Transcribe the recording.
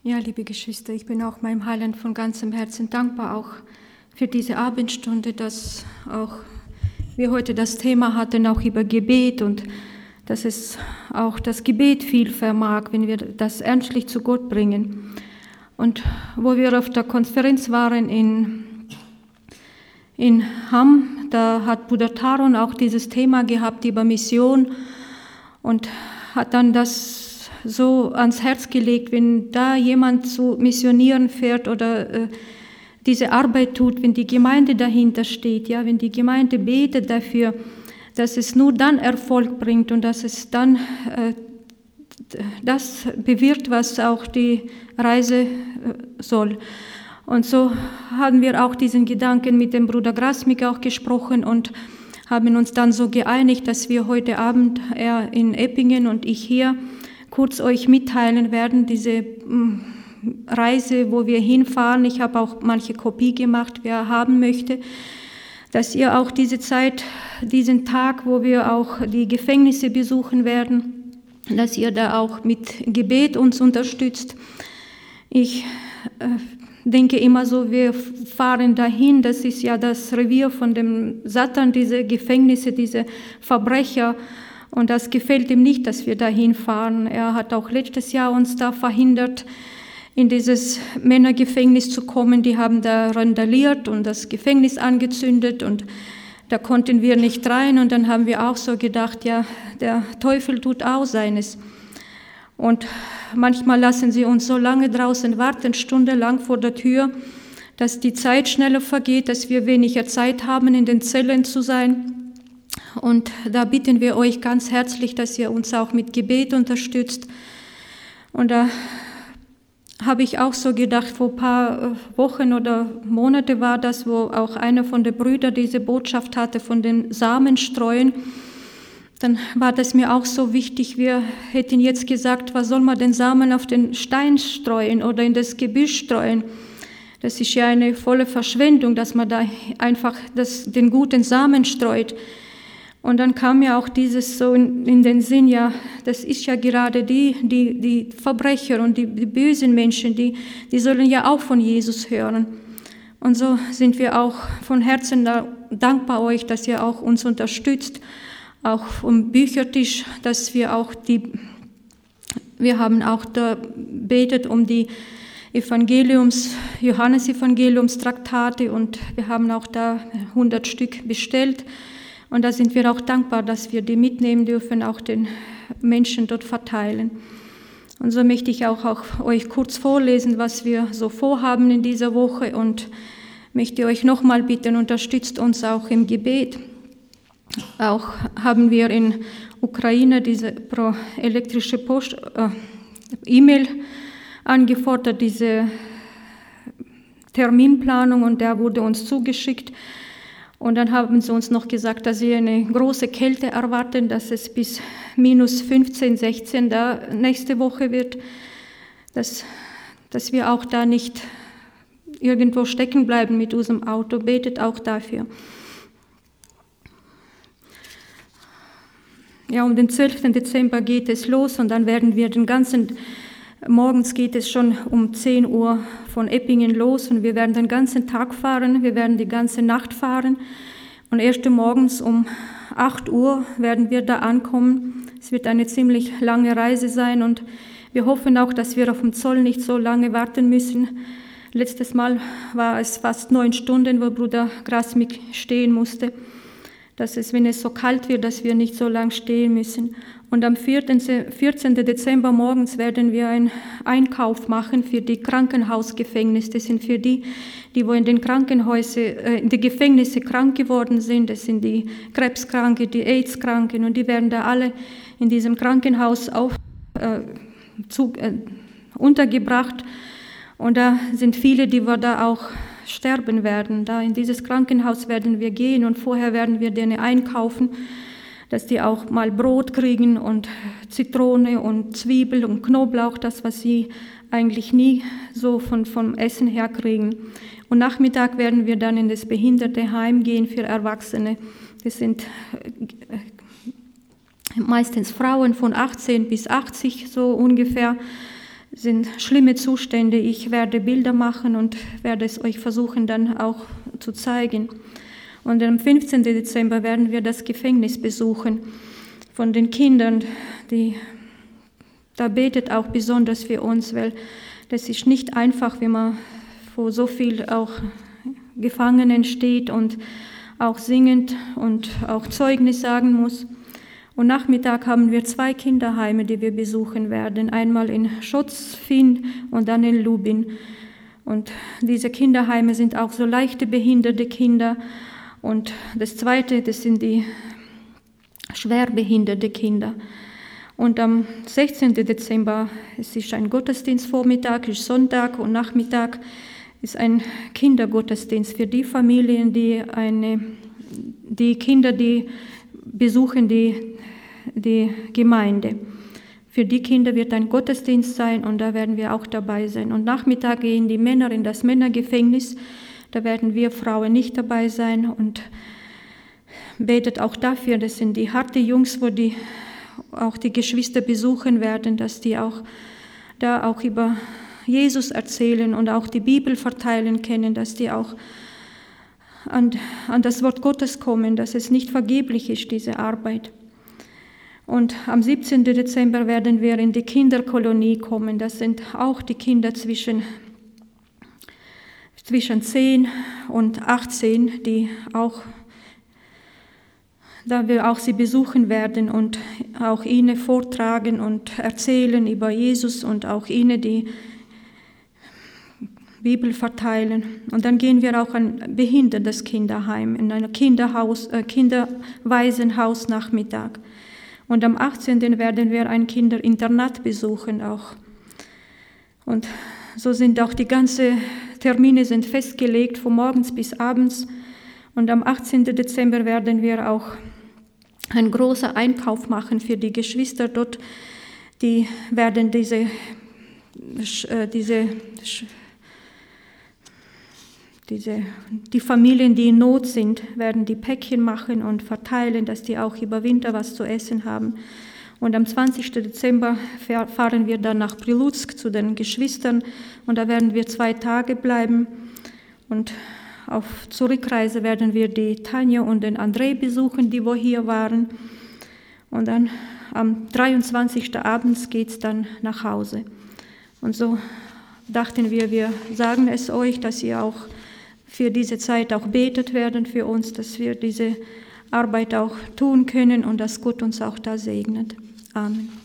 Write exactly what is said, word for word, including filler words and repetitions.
Ja, liebe Geschwister, ich bin auch meinem Heiland von ganzem Herzen dankbar, auch für diese Abendstunde, dass auch wir heute das Thema hatten, auch über Gebet und dass es auch das Gebet viel vermag, wenn wir das ernstlich zu Gott bringen. Und wo wir auf der Konferenz waren in, in Hamm, da hat Bruder Taron auch dieses Thema gehabt über Mission und hat dann das so ans Herz gelegt, wenn da jemand zu missionieren fährt oder äh, diese Arbeit tut, wenn die Gemeinde dahinter steht, ja, wenn die Gemeinde betet dafür, dass es nur dann Erfolg bringt und dass es dann äh, das bewirkt, was auch die Reise äh, soll. Und so haben wir auch diesen Gedanken mit dem Bruder Grasmik auch gesprochen und haben uns dann so geeinigt, dass wir heute Abend, er in Eppingen und ich hier, kurz euch mitteilen werden, diese Reise, wo wir hinfahren. Ich habe auch manche Kopie gemacht, wer haben möchte, dass ihr auch diese Zeit, diesen Tag, wo wir auch die Gefängnisse besuchen werden, dass ihr da auch mit Gebet uns unterstützt. Ich äh, denke immer so, wir fahren dahin, das ist ja das Revier von dem Satan, diese Gefängnisse, diese Verbrecher. Und das gefällt ihm nicht, dass wir dahin fahren. Er hat auch letztes Jahr uns da verhindert, in dieses Männergefängnis zu kommen. Die haben da randaliert und das Gefängnis angezündet und da konnten wir nicht rein. Und dann haben wir auch so gedacht, ja, der Teufel tut auch seines. Und manchmal lassen sie uns so lange draußen warten, stundenlang vor der Tür, dass die Zeit schneller vergeht, dass wir weniger Zeit haben, in den Zellen zu sein. Und da bitten wir euch ganz herzlich, dass ihr uns auch mit Gebet unterstützt. Und da habe ich auch so gedacht, vor ein paar Wochen oder Monate war das, wo auch einer von den Brüdern diese Botschaft hatte von den Samenstreuen. Dann war das mir auch so wichtig, wir hätten jetzt gesagt, was soll man den Samen auf den Stein streuen oder in das Gebüsch streuen? Das ist ja eine volle Verschwendung, dass man da einfach das, den guten Samen streut. Und dann kam ja auch dieses so in, in den Sinn, ja, das ist ja gerade die, die, die Verbrecher und die, die bösen Menschen, die, die sollen ja auch von Jesus hören. Und so sind wir auch von Herzen dankbar euch, dass ihr auch uns unterstützt, auch vom Büchertisch, dass wir auch die, wir haben auch da betet um die Evangeliums, Johannes-Evangeliumstraktate und wir haben auch da hundert Stück bestellt. Und da sind wir auch dankbar, dass wir die mitnehmen dürfen, auch den Menschen dort verteilen. Und so möchte ich auch, auch euch kurz vorlesen, was wir so vorhaben in dieser Woche und möchte euch nochmal bitten, unterstützt uns auch im Gebet. Auch haben wir in Ukraine diese pro elektrische Post, äh, E-Mail angefordert, diese Terminplanung, und der wurde uns zugeschickt. Und dann haben sie uns noch gesagt, dass sie eine große Kälte erwarten, dass es bis minus fünfzehn, sechzehn da nächste Woche wird, dass, dass wir auch da nicht irgendwo stecken bleiben mit unserem Auto. Betet auch dafür. Ja, um den zwölften Dezember geht es los und dann werden wir den ganzen, morgens geht es schon um zehn Uhr von Eppingen los und wir werden den ganzen Tag fahren, wir werden die ganze Nacht fahren und erst morgens um acht Uhr werden wir da ankommen. Es wird eine ziemlich lange Reise sein und wir hoffen auch, dass wir auf dem Zoll nicht so lange warten müssen. Letztes Mal war es fast neun Stunden, wo Bruder Grasmik stehen musste, dass es, wenn es so kalt wird, dass wir nicht so lange stehen müssen. Und am vierzehnten Dezember morgens werden wir einen Einkauf machen für die Krankenhausgefängnisse. Das sind für die, die wo in den Krankenhäusern, äh, in den Gefängnissen krank geworden sind. Das sind die Krebskranken, die AIDS-Kranken und die werden da alle in diesem Krankenhaus auf, äh, zu, äh, untergebracht. Und da sind viele, die wir da auch sterben werden. Da in dieses Krankenhaus werden wir gehen und vorher werden wir denen einkaufen, dass die auch mal Brot kriegen und Zitrone und Zwiebel und Knoblauch, das, was sie eigentlich nie so von, vom Essen her kriegen. Und Nachmittag werden wir dann in das Behindertenheim gehen für Erwachsene. Das sind meistens Frauen von achtzehn bis achtzig, so ungefähr. sind schlimme Zustände. Ich werde Bilder machen und werde es euch versuchen dann auch zu zeigen. Und am fünfzehnten Dezember werden wir das Gefängnis besuchen von den Kindern, die da betet auch besonders für uns, weil das ist nicht einfach, wenn man vor so viel auch Gefangenen steht und auch singend und auch Zeugnis sagen muss. Und Nachmittag haben wir zwei Kinderheime, die wir besuchen werden, einmal in Schotzfinn und dann in Lubin. Und diese Kinderheime sind auch so leichte behinderte Kinder. Und das Zweite, das sind die schwerbehinderte Kinder. Und am sechzehnten Dezember, es ist ein Gottesdienstvormittag, ist Sonntag und Nachmittag ist ein Kindergottesdienst für die Familien, die eine, die Kinder, die besuchen die, die Gemeinde. Für die Kinder wird ein Gottesdienst sein und da werden wir auch dabei sein. Und Nachmittag gehen die Männer in das Männergefängnis, da werden wir Frauen nicht dabei sein und betet auch dafür, das sind die harte Jungs, wo die auch die Geschwister besuchen werden, dass die auch da auch über Jesus erzählen und auch die Bibel verteilen können, dass die auch an, an das Wort Gottes kommen, dass es nicht vergeblich ist, diese Arbeit. Und am siebzehnten Dezember werden wir in die Kinderkolonie kommen. Das sind auch die Kinder zwischen, zwischen zehn und achtzehn, die auch da wir auch sie besuchen werden und auch ihnen vortragen und erzählen über Jesus und auch ihnen die Bibel verteilen. Und dann gehen wir auch an ein behindertes Kinderheim, in ein Kinderhaus, äh, Kinderwaisenhaus Nachmittag. Und am achtzehnten werden wir ein Kinderinternat besuchen auch. Und so sind auch die ganzen Termine sind festgelegt, von morgens bis abends. Und am achtzehnten Dezember werden wir auch einen großen Einkauf machen für die Geschwister dort. Die werden diese, diese, diese, die Familien, die in Not sind, werden die Päckchen machen und verteilen, dass die auch über Winter was zu essen haben. Und am zwanzigsten Dezember fahren wir dann nach Prilutsk zu den Geschwistern und da werden wir zwei Tage bleiben. Und auf Zurückreise werden wir die Tanja und den Andrei besuchen, die wo hier waren. Und dann am dreiundzwanzigsten abends geht es dann nach Hause. Und so dachten wir, wir sagen es euch, dass ihr auch für diese Zeit auch betet werden für uns, dass wir diese Arbeit auch tun können und dass Gott uns auch da segnet. Amen.